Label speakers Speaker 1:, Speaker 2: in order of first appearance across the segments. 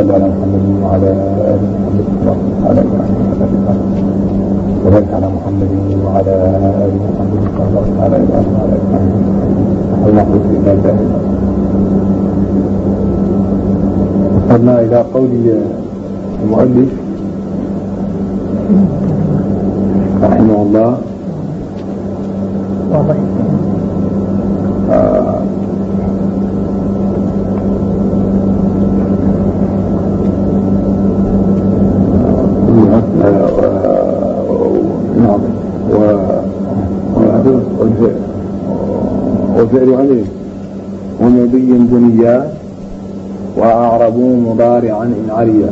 Speaker 1: صل على محمد وعلى آل محمد وعلى وبارك على محمد وعلى آل محمد وعلى آل محمد والمقصود إلى ذلك. وصلنا إلى قول المؤلف رحمه الله وفعل أمر ومضي بنيا وأعربوا مضارعا إن عليا.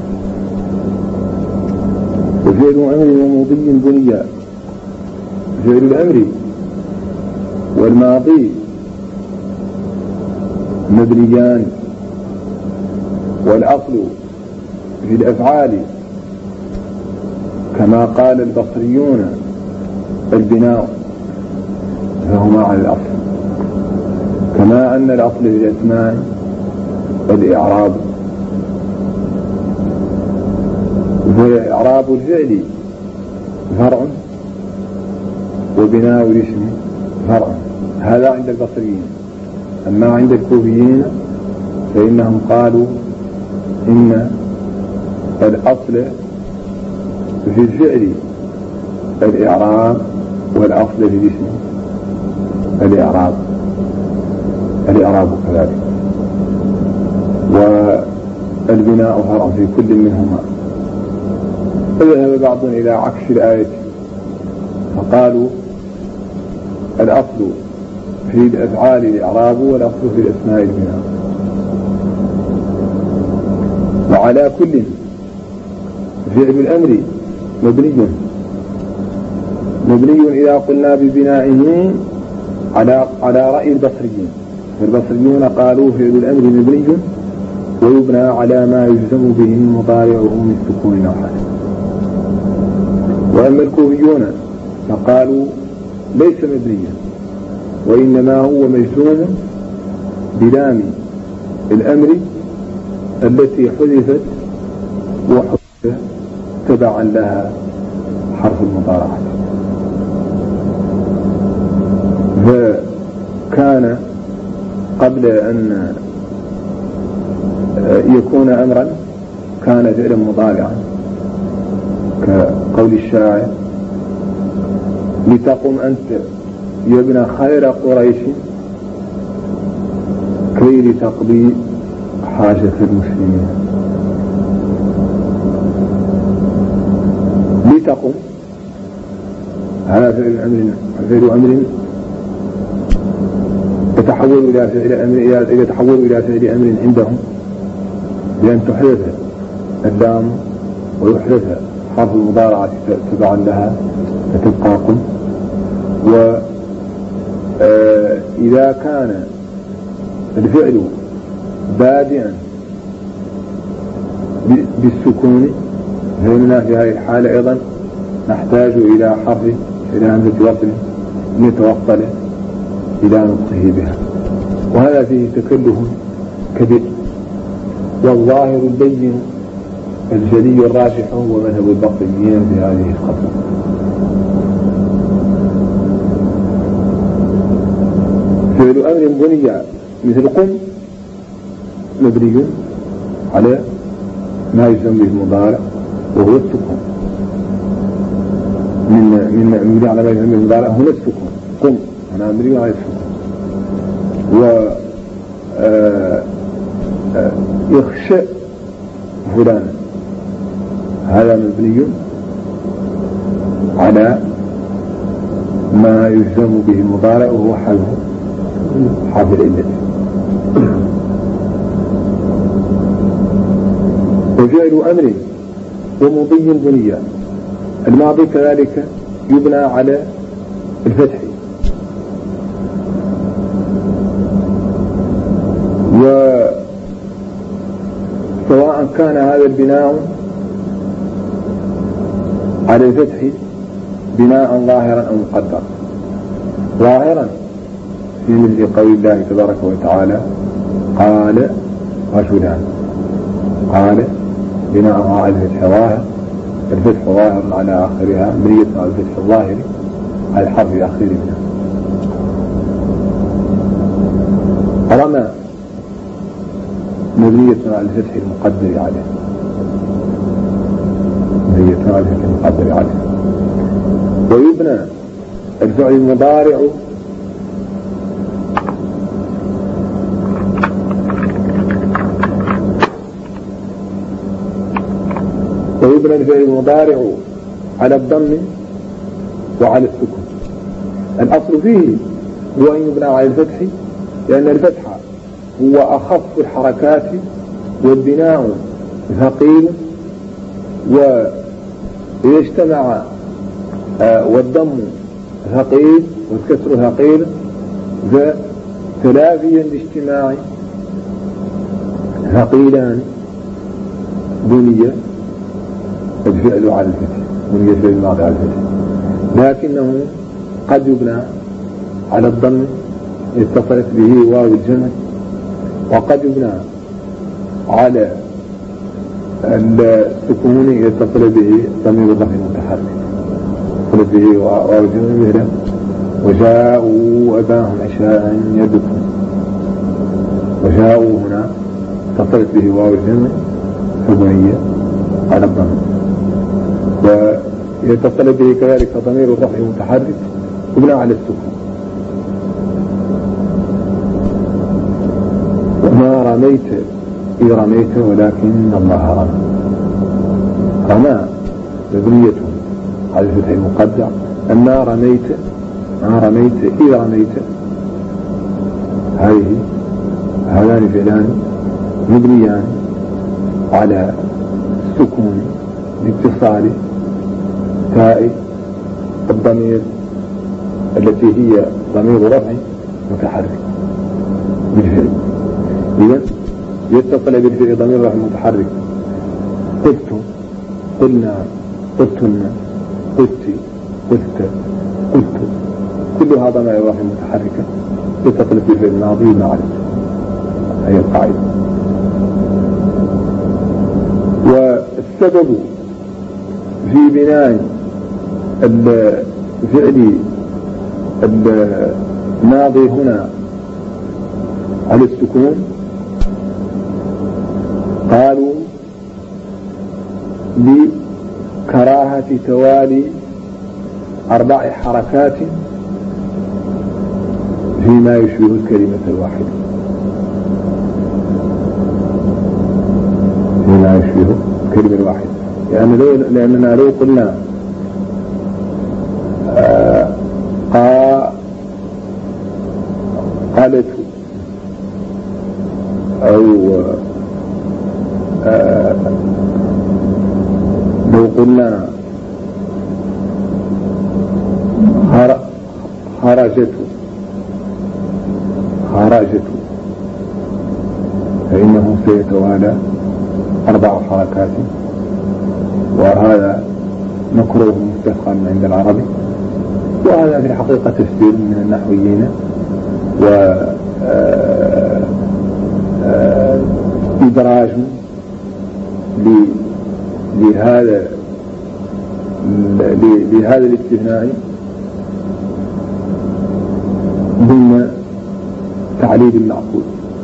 Speaker 1: وفعل أمر ومضي بنيا، فعل الأمر والماضي مبنيان، والأصل في الأفعال كما قال البصريون البناء، فهما على الأصل، كما أن الأصل في الأسماء الإعراب، وإعراب الفعل فرع وبناء الاسم فرع. هذا عند البصريين. أما عند الكوفيين فإنهم قالوا إن الأصل في الفعل الإعراب والأصل في الاسم الإعراب كذلك، والبناء فرع في كل منهما. فذهب بعضهم إلى عكس الآية فقالوا الأصل في الأفعال الإعراب والأصل في الأسماء البناء. وعلى كل فعل الأمر مبني إذا قلنا ببنائه على رأي البصريين. فالبصريون قالوا فعل الأمر مبني ويبنى على ما يجزم به مضارعه من سكون أو حرف. وأما الكوفيون فقالوا ليس مبنيا، وإنما هو مجزوم بلام الأمر التي حذفت وحذف تبعا لها حرف المضارعة. فكان قبل أن يكون أمرا كان فعلا مضارعا، كقول الشاعر لتقم أنت يا ابن خير قريش كي لتقضي حاجة المسلمين. لتقم هذا فعل أمر يتحول إلى فعل أمر عندهم بأن تحدث اللام ويحدث حرف المضارعة تبعا لها فتبقى قم. وإذا كان الفعل بادئا بالسكون فإننا في هذه الحالة أيضا نحتاج إلى حرف إلى همزة وصل يتوصل إلى نطقه بها، وهذا فيه تكلف كبير. والظاهر البين الجلي الراجح هو مذهب البصريين في هذه الخطوة. فعل أمر بني مثل قم مبني على ما يسمى به المضارع وهو السكون، من على ما يسمى به المضارع هو السكون. قم أنا مبني على السكون. يخشى فلان هذا مبني على ما يجزم به المضارع وهو حرف العلة. وفعل أمر ومضي بني الماضي كذلك يبنى على الفتح، وسواء كان هذا البناء على الفتح بناء ظاهرا أو مقدر. ظاهرا في مثل قول الله تبارك وتعالى قال رجلان، قال بناءها على الفتح ظاهر، الفتح ظاهر على آخرها، بنية على الفتح الظاهر على الحرف الأخير منها. رمى مبنية على الفتح المقدر عليه، مبنية على الفتح المقدر عليه. ويبنى الفعل المضارع على الضم وعلى السكون. الأصل فيه هو أن يبنى على الفتح، لأن الفتح هو أخف الحركات والبناء ثقيل، ويجتمع والضم ثقيل والكسر ثقيل، فتلافيا لاجتماع ثقيلان بني الفعل على الفتح، بني الفعل الماضي على الفتح، لكنه قد يبنى على الضم اتصلت به واو الجمع، وقد يبنى على السكون يتصل به ضمير الرفع المتحرك، اتصلت به واو الجمع مثل وجاءوا أباهم عشاء يبكون. وجاءوا هنا اتصلت به واو الجمع حبنية على الضم، ويتصل به كذلك ضمير الرفع المتحرك يبنى على السكون. وما رميت إذ رميت ولكن الله رمى. رمى مبنية على الفتح المقدر. أما رميت إذ رميت، هذان فعلان مبنيان على السكون لاتصال تاء الضمير التي هي ضمير رفع متحرك بالفعل. إذن يتصل بالفعل ضمير رفع متحرك. قلت، قلنا، قلتن، قلت، قلت، قلت، كلها ضمائر رفع متحركة يتصل بالفعل الماضي مع هي القاعدة. والسبب في بناء الفعل الماضي هنا على السكون قالوا لكراهة توالي 4 حركات فيما يشبه الكلمة الواحدة، فيما يشبه الكلمة الواحدة. لأننا لو قلنا قالت أو لو قلنا خرجت فإنه سيتوالى 4 حركات، وهذا مكروه مستفخم عند العربي، وهذا في الحقيقة تفسير من النحويين وإدراج لهذا الاستثناء ضمن تعليل المعقول،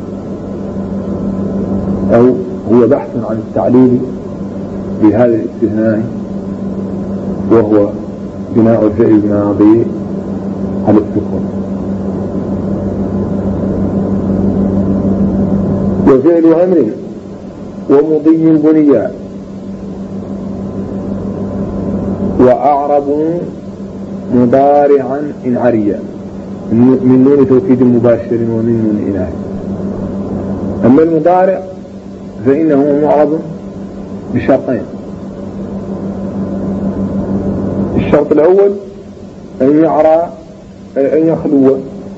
Speaker 1: أو هو بحث عن التعليل بهذا الاستثناء، وهو بناء الفعل الماضي على السكون. وفعل أمر ومضي بنيا وأعرب مضارعا إن عريا من نون توكيد مباشر ومن نون إناث. أما المضارع فإنه معرب بشرطين: الشرط الأول أن يخلو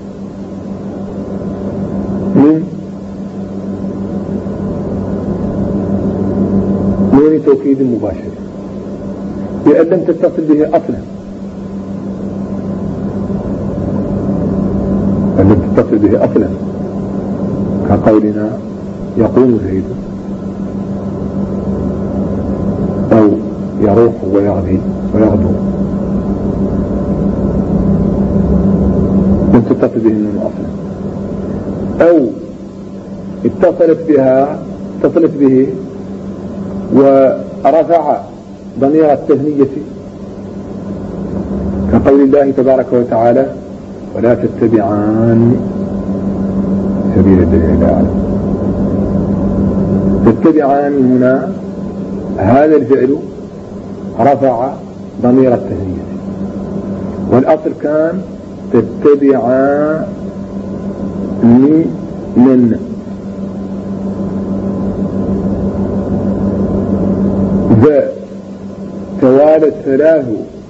Speaker 1: من نون توكيد مباشر بأن لم تتصل به أصلا، أن لم تتصل به أصلا، كقولنا يقوم زيد يروح ويغدو لم تتصل به النون أصلا، أو اتصلت به ورفع ضمير التثنية كقول الله تبارك وتعالى ولا تتبعان سبيل الذين لا يعلمون. تتبعان هنا هذا الفعل رفع ضمير التثنية، والأصل كان تتبعان من ذا توالت 3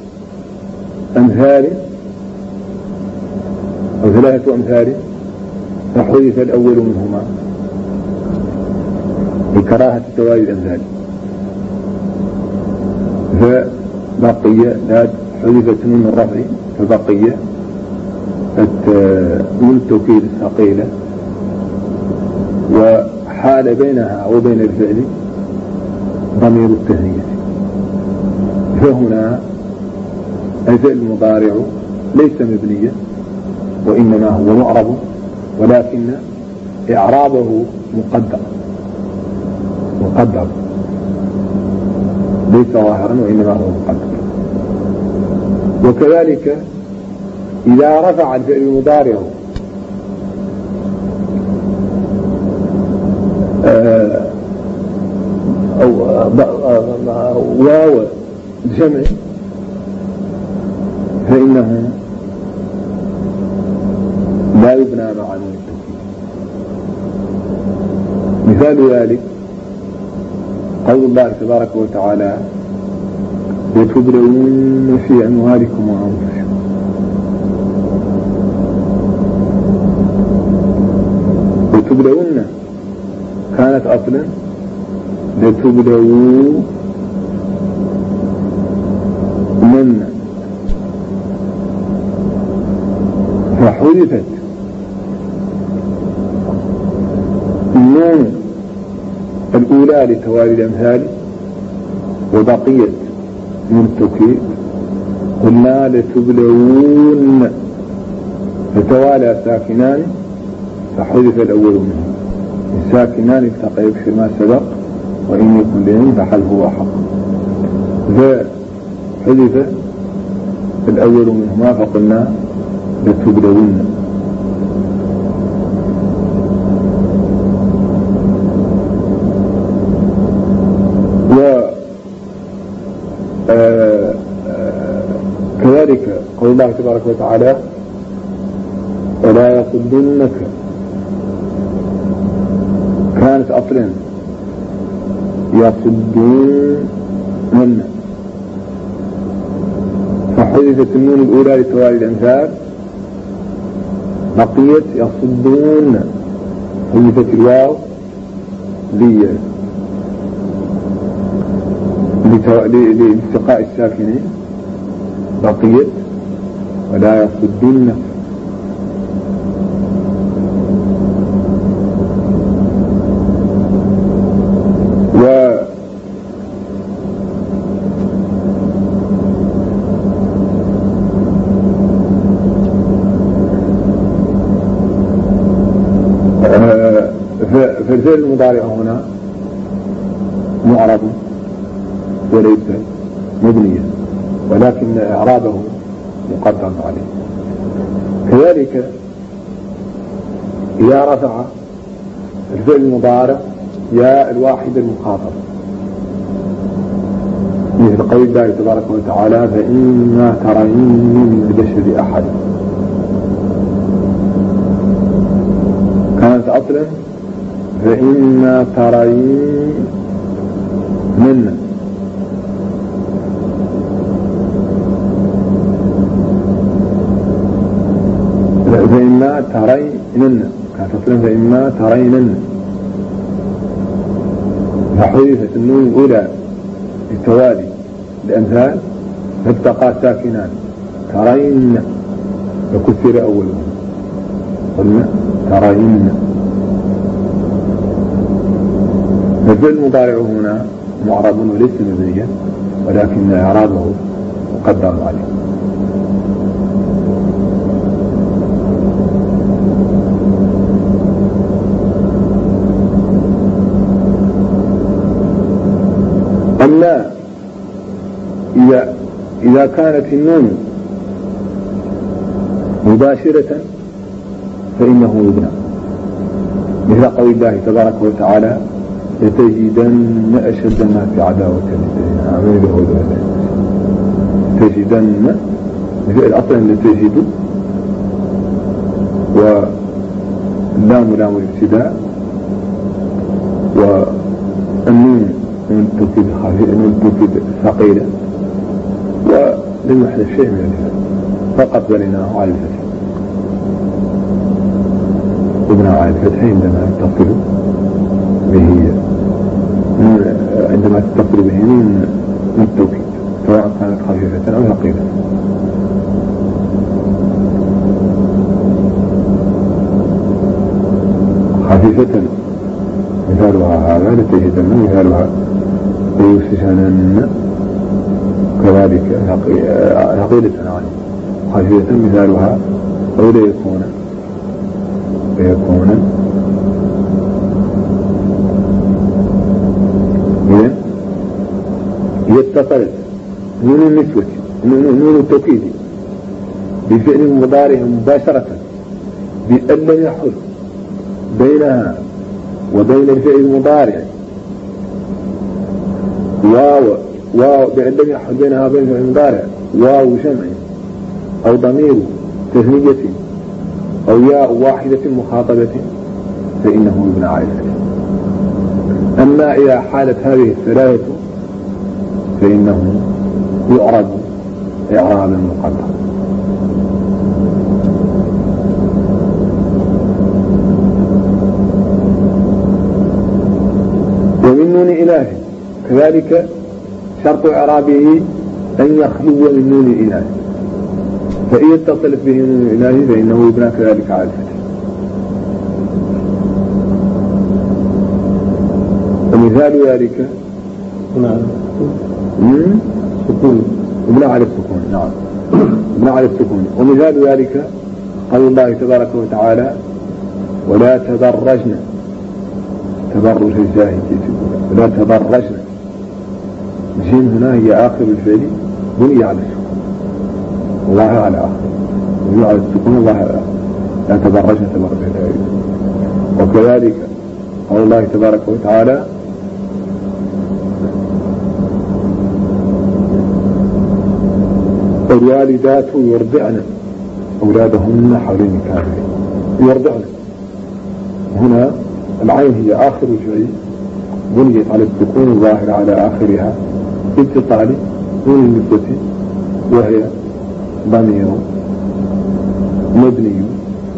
Speaker 1: أمثال أو 3 أمثال فحذف الأول منهما لكراهة توالي الأمثال، فبقي لا حذفت نون الرفع فبقي نون التوكيد الثقيلة، وحال بينها وبين الفعل ضمير التثنية. فهنا الفعل المضارع ليس مبنيا وإنما هو معرب، ولكن إعرابه مقدر ليس ظاهرا وإنما هو مقدر. وكذلك إذا رفع الفعل المضارع أو واو جمع فإنه لا يبنى مع نون التوكيد. مثال ذلك قول الله تبارك وتعالى لتبلون في أموالكم وأنفسكم. لتبلون كانت أصلا لتبلون من، فحذفت النون الأولى لتوالي الأمثال وبقيت من التوكيد، قلنا لتبلون فتوالى ساكنان فحذف الأول منه، الساكنان التقى يكسر ما سبق وإن يكن لين فحذفه أحق، فحذف الأول منهما فقلنا لتبلون. كذلك قول الله تبارك وتعالى ولا يصدنك كانت أصلا يصدون من، فحذفت النون الأولى لتوالي الأمثال بقيت يصدون، حذفت الواو لالتقاء الساكنين بقيت ولا يصدون. فالفعل المضارع هنا معرب وليس مبنيا، ولكن إعرابه مقدر عليه. كذلك إذا رفع الفعل المضارع يا الواحد المخاطب مثل قول الله تبارك وتعالى فإما ترين من البشر أحد، كانت أصلا فإما ترين من، فإما ترين كانت أصلا فإما ترين، فحذفت النون الأولى للتوالي الأمثال فالتقى ساكنان ترين فكسر أولهم قلنا ترين. فالفعل المضارع هنا معرب وليس مبنيا ولكن إعرابه مقدر عليه. أما إذا كانت النون مباشرة فإنه يبنى، مثل قول الله تبارك وتعالى لتجدن أشد الناس عداوة للذين آمنوا باليهود والنصارى. تجدن مثل أصلا لتجد، واللام لام الابتداء، والنون نون توكيد خفيف، نون توكيد ثقيلة، ولم يحدث شيء من الفعل فقط بنيناه على الفتح. ابن على الفتح عندما يتصل به، عندما تتصل به من التوكيد سواء كانت خفيفة أو ثقيلة. خفيفة مثالها هذا لتجدن، مثالها ليوسسنن، كذلك ثقيلة عنه. خفيفة مثالها أو ليكون يتصل نون النسوة نون التوكيد بفعل مضارع مباشرة بأن لم يحل بينها وبين الفعل المضارع واو بأن لم يحل بينها وبين الفعل المضارع واو جمع أو ضمير تثنية أو ياء واحدة مخاطبة فإنه يبنى على الفتح. أما إذا حالت هذه الثلاثة فإنه يعرب إعرابا مقدرا. ومن نون إله كذلك شرط إعرابه أن يخلو من نون الإله، فإذا اتصلت به نون الإله فإنه يبنى كذلك على الفتح. ومثال ذلك سكون يبنى على السكون. نعم يبنى على السكون. ومثال ذلك قول الله تبارك وتعالى ولا تبرجن تبرج الجاهلية، ولا تبرجن. الجيم هنا هي آخر الفعل بني على السكون، الله على آخر بني على السكون، الله على آخر. لا تبرجن تبرج الجاهلية. وكذلك قول الله تبارك وتعالى الوالدات يرضعن أولادهن حولين كاملين. يرضعن هنا العين هي آخر الفعل بنيت على السكون الظاهر على آخرها اتصال نون النسوة، وهي ضمير مبني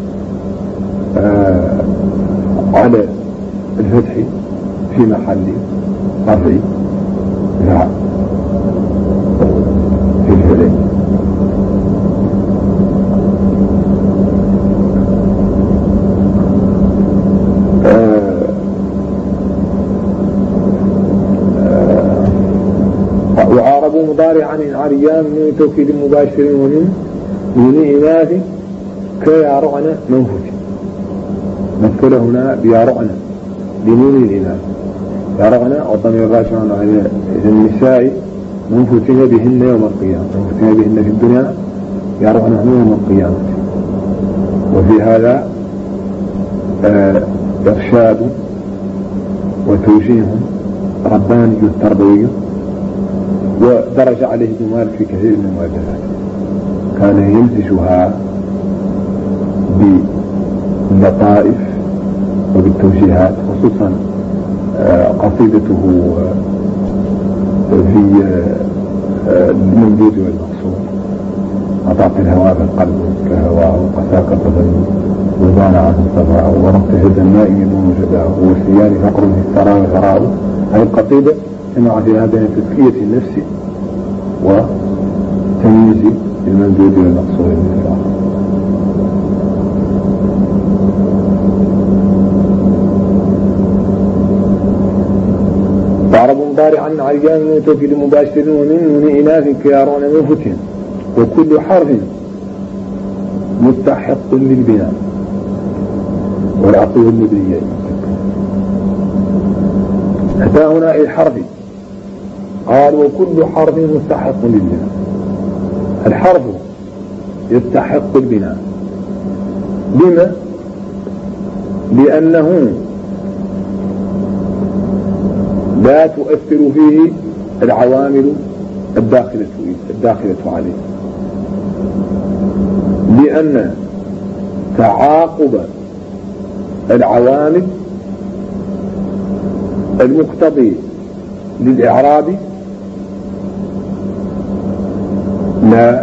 Speaker 1: على الفتح في محل رفع لا في الفعل. وعاربوا مضارعا عريان من توكيد مباشر ومن إناث كيارعن منفوت. مثل هنا بيارعن بنون الإناث، يارعن والضمير الراجع على النساء منفوتين بهن يوم القيامة، منفوتين بهن في الدنيا يارعنهم يوم القيامة. وفي هذا إرشاد وتوجيه رباني تربوي، ودرج عليه ابن مالك في كثير من المؤلفات، كان يمزجها باللطائف وبالتوجيهات، خصوصا قصيدته في الممدود والمقصود أضعت الهواء بالقلب كهواه وقساك الظل وبان عنه صفاه وربط هدى النائم يمون جداه والسيان فقر في الثرى وثراه. هذه القصيدة جمع فيها بين تزكية النفس وتمييز الممدود والمقصود من الآخر. تعرب مضارعا عن الجامع من توكيد مباشر ومن نون إناث كيارون من فتح، وكل حرف مستحق للبناء والعقل المبنية. أتى هنا الحرف قال وكل حرف مستحق للبناء. الحرف يستحق البناء لما؟ لأنه لا تؤثر فيه العوامل الداخلة عليه، لأن تعاقب العوامل المقتضي للإعراب لا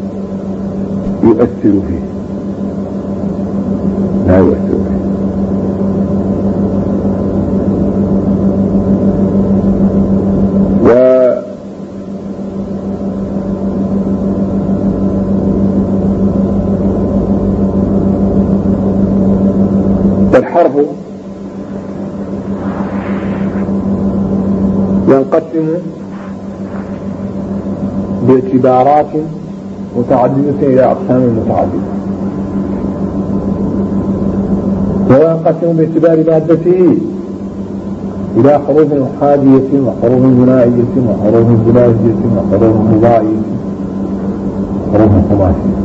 Speaker 1: يؤثر فيه، لا يؤثر فيه. والحرف ينقسم باعتبارات متعددة إلى أقسام متعددة، وينقسم باعتبار مادته إلى حروف أحادية وحروف ثنائية وحروف ثلاثية وحروف رباعية وحروف خماسية.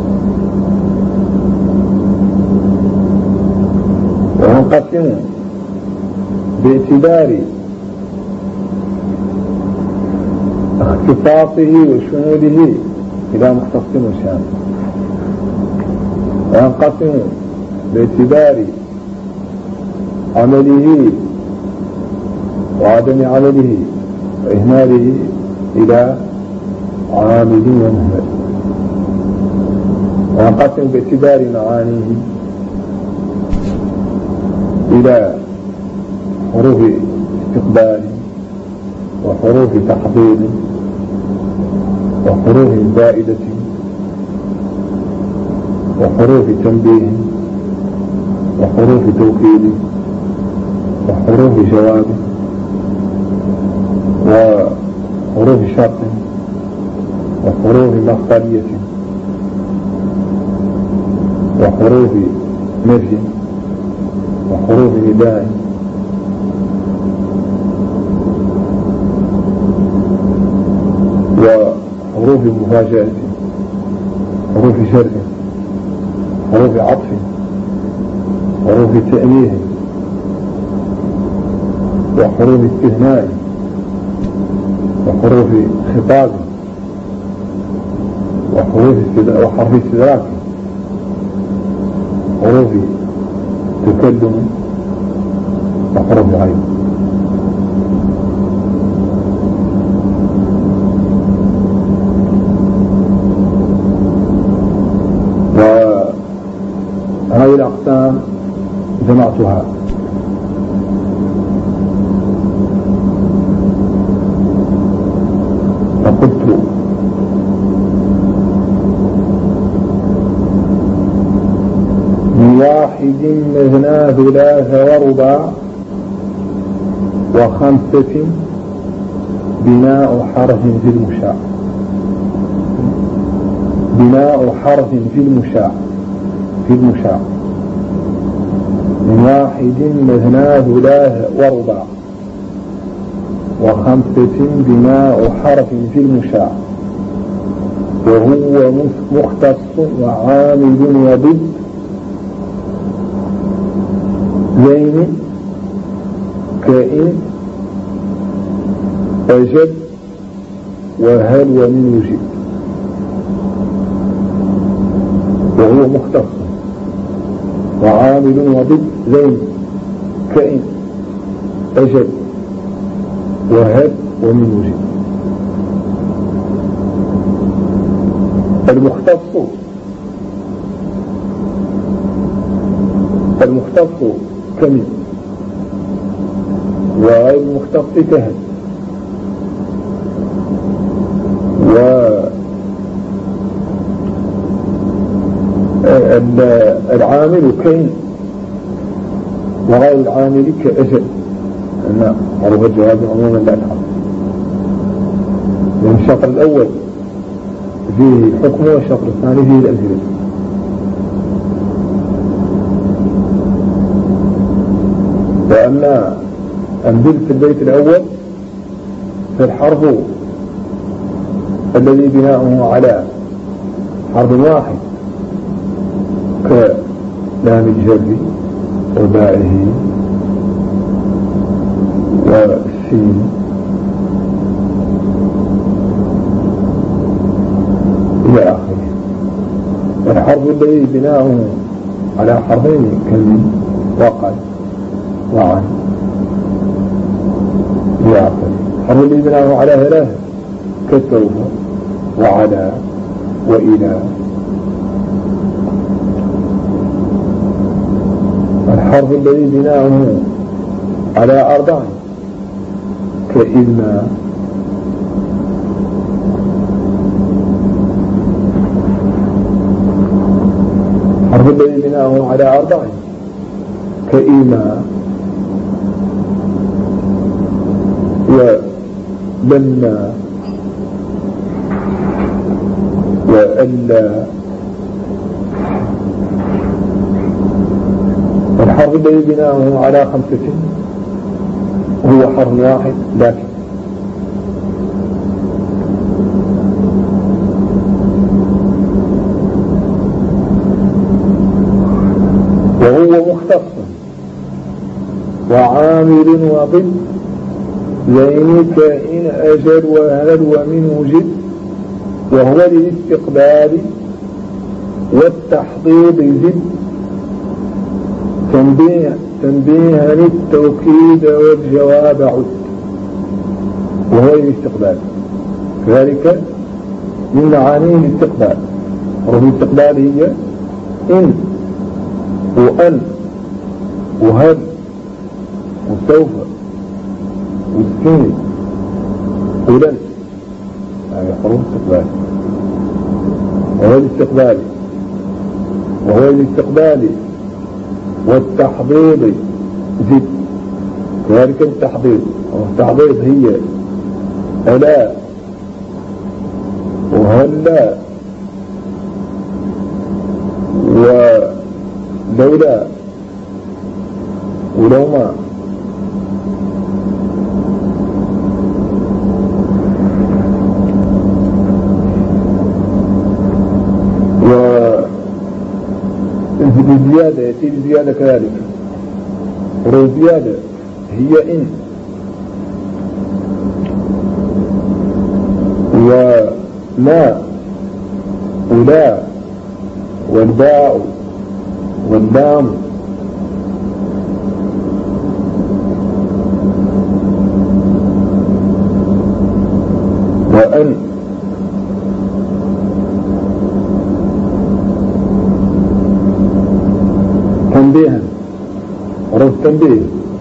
Speaker 1: وينقسم باعتبار اختصاصه وشموله إلى مختص وشامل، وينقسم باعتبار عمله وعدم عمله وإهماله إلى عامل ومهمل، وينقسم باعتبار معانيه إلى حروف استقبال وحروف تحضير وحروف زائدة وحروف تنبيه وحروف توكيد وحروف جواب وحروف شرط وحروف مصدرية وحروف نفي وحروف نداء وحروف مفاجأة حروف شرط حروف عطف حروف تأنيه وحروف استثناء وحروف خطاب وحرف استدراك حروف تكلم وحروف عين. وهذه الأقسام جمعتها فقلت من واحد مثنى ثلاث ورباع وخمسة بناء حرف في المشاع، بناء حرف في المشاع من واحد مثنى ثلاث ورباع وخمسة بناء حرف في المشاع، وهو مختص وعامل وضد زين كائن أجد وهل ومن وجد. وهو مختص وعامل وضد زين كائن أجد وهل ومن وجد. المختص كمن وغير المختص كهل، والعامل كين وغير العامل كأجل. أن معروف الجواب عموما لا نعم. الشطر الأول فيه الحكم والشطر الثاني فيه الأمثلة. وأما أمثلة البيت الأول فالحرف الذي بناؤه على حرف واحد كلام الجر وبائه والسين إلى آخره. والحرف الذي بناؤه على حرفين كلمة وقد وعن إلى آخره. الحرف الذي بناؤه على ثلاثة كالسوف وعلى وإلى. الحرف الذي بناؤه على أربع كإذن الحرف الذي بناؤه على أربع كإيما ولما وألا. الحرف الذي بناؤه على خمسة هو حرف واحد لكن. وهو مختص وعامل وضد زين كائن أجل وهل ومنه جد. وهو للاستقبال والتحضيض زد تنبيها للتوكيد والجواب عد. وهو للاستقبال كذلك من معانيه الاستقبال. حروف الاستقبال هي إن وأن وهل وسوف والسين ولن. هذه حروف استقبال. وهو الاستقبال والتحضيض زد كذلك التحضيض. والتحضيض هي ألا وهلا ولولا ولوما. الزيادة يأتي الزيادة كذلك. والزيادة هي إن وما ولا والباء واللام وأن. تنبيها حروف تنبيه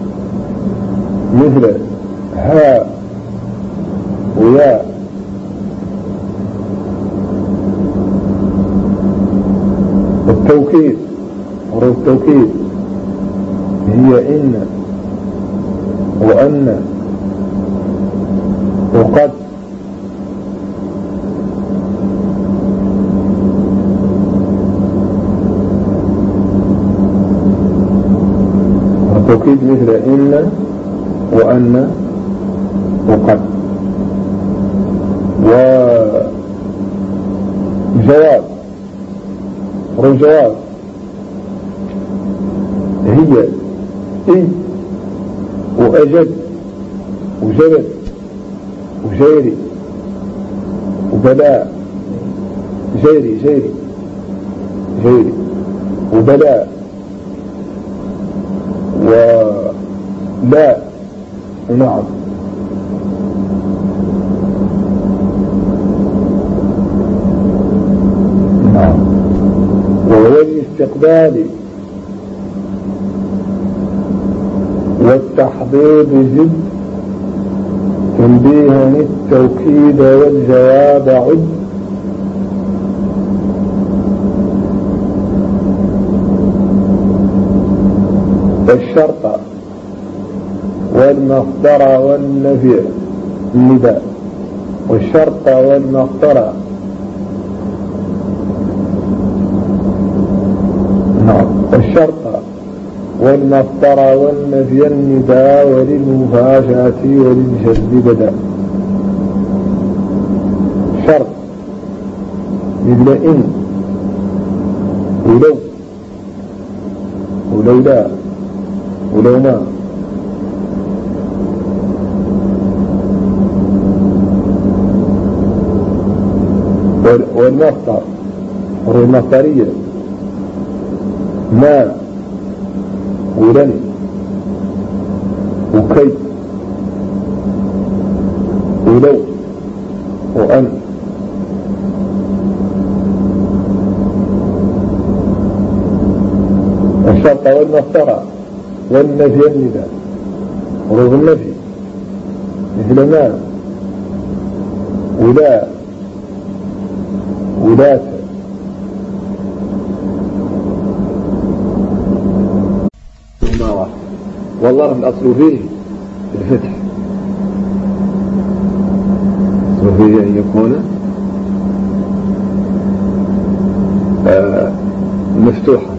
Speaker 1: مثل ها ويا. التوكيد حروف التوكيد هي إن وأن وقد. التوكيد مثل إن وأن وقد. وجواب الجواب هي إن وأجد وجلد وجيري وبلاء جيري وبلاء ولا ونعم. نعم. وهو الاستقبال والتحضيض زد تنبيها التوكيد والجواب عد. الشرط والمصدر والنفي النداء والشرط والمقترى. نعم. والشرط والمقترى والنفي النداء وللمفاشاة وللجذب بدا. شرط مثل إن ولو ولولا ولو ما. والمصدر والمصدرية ما ولن وكي ولو وأن. الشرط والمصدر والنفي النداء حروف النفي مثل ما ولا ولاة. والله الأصل فيه الفتح، الأصل فيه أن يكون مفتوحا،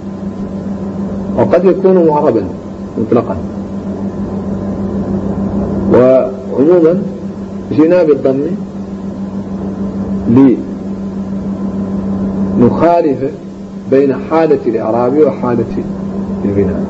Speaker 1: وقد يكون معربا مطلقا. وعموما جينا بالضم لنخالف بين حالة الإعراب وحالة البناء.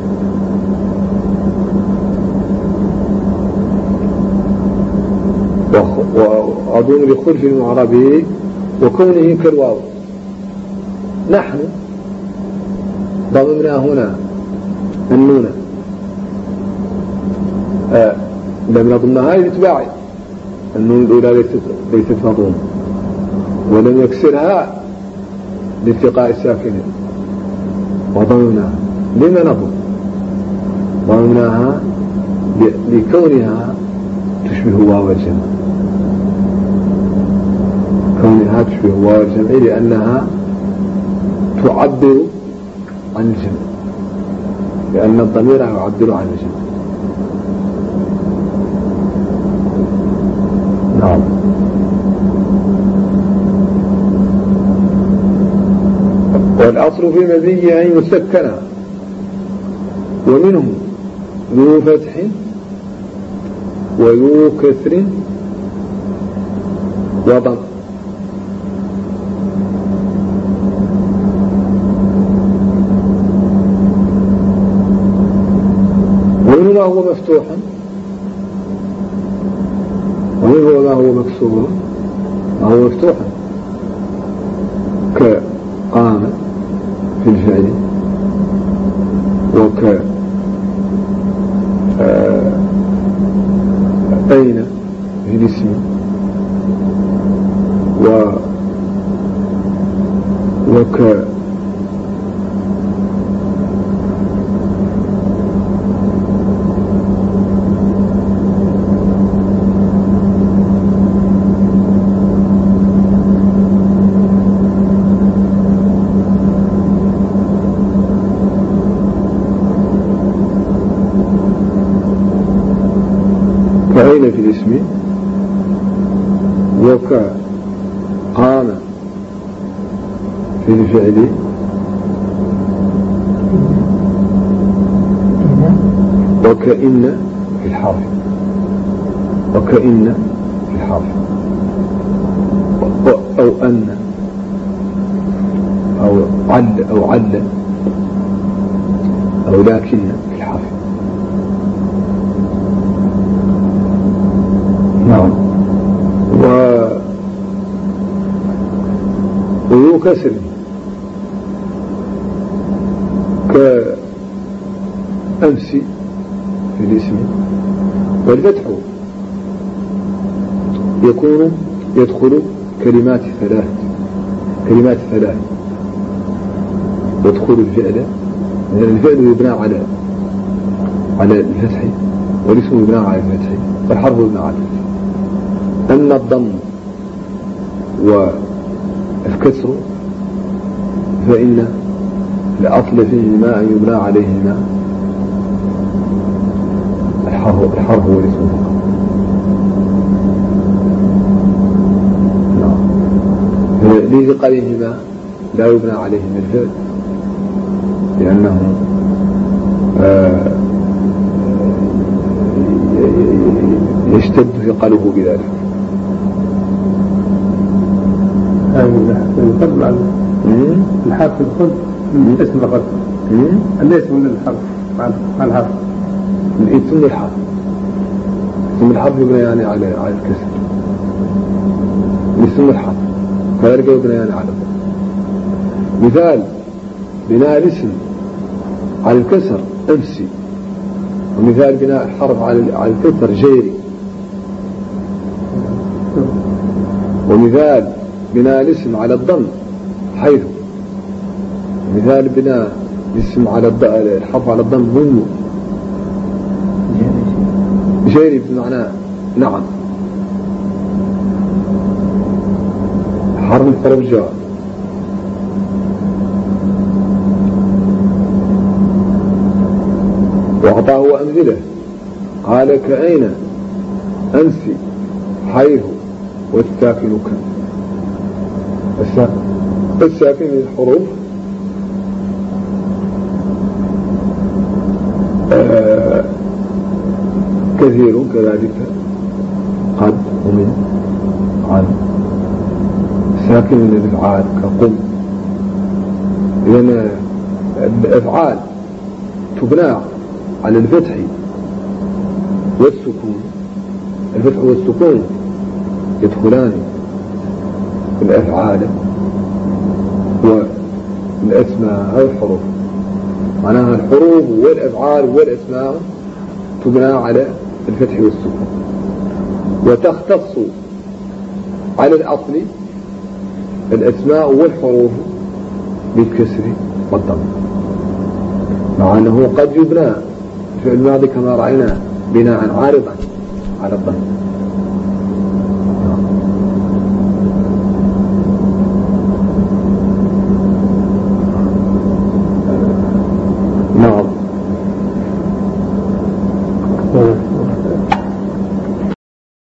Speaker 1: وأظن لخلف المعربي وكونه كالواو. نحن ضممنا هنا النون، لم نضمنها لاتباع النون الأولى ليست مضمومة، ولم يكسرها لالتقاء الساكنين وضممناها. لما نضم؟ ضممناها لكونها تشبه واو الجمع، كونها تشبه واو الجمع لأنها تعبر عن الجمع، لأن الضمير يعبر عن الجمع. نعم. والأصل في مبني أن يسكن، ومنه ذو فتح وذو كسر وضم. ومنه ما هو مفتوح ومنه ما هو مكسور. ما هو مفتوح كقام في الفعل، وك أين في الاسم، وك كأين في الاسم، وكقام في الفعل، وكإن في الحرف، وكإن في الحرف، أو أن أو عل أو لكن في الحرف. نعم. وذو كسر كأمس في الاسم. والفتح يدخل كلمات ثلاث يدخل الفعل، لأن الفعل يبنى على الفتح، والاسم يبنى على الفتح، والحرف يبنى على الفتح. أما الضم والكسر فإن الأصل فيهما أن يبنى عليهما الحرف والاسم فقط. قديمهما لا يبنى عليهم الفعل لأنه يشتد ثقله بذلك.
Speaker 2: الحرف الخلف من اسم الغد الاسم من الحرف مع الحرف
Speaker 1: الاسم الحرف اسم الحرف يبنيان على الكسر اسم الحرف فيرجع يبنيان على الضم. مثال بناء الاسم على الكسر أمسي، ومثال بناء الحرف على الكسر جيري، ومثال بناء الاسم على الضم حيث، ومثال بناء الاسم على الحرف على الضم ظنوا جيري بمعنى نعم حرف الحرف جاء. وأعطاه أمثلة قال كأين أنسي حيث والساكن كان. الساكن من الحروف كثير كذلك قد ومن عن. ساكن من الأفعال كقم، لأن الأفعال تبنى على الفتح والسكون. الفتح والسكون يدخلان في الأفعال والأسماء والحروف. معناها الحروف والأفعال والأسماء تبنى على الفتح والسكون، وتختص على الأصل الأسماء والحروف بالكسر والضم، مع أنه قد يبنى في الماضي كما رأينا بناء عارضا على الضم.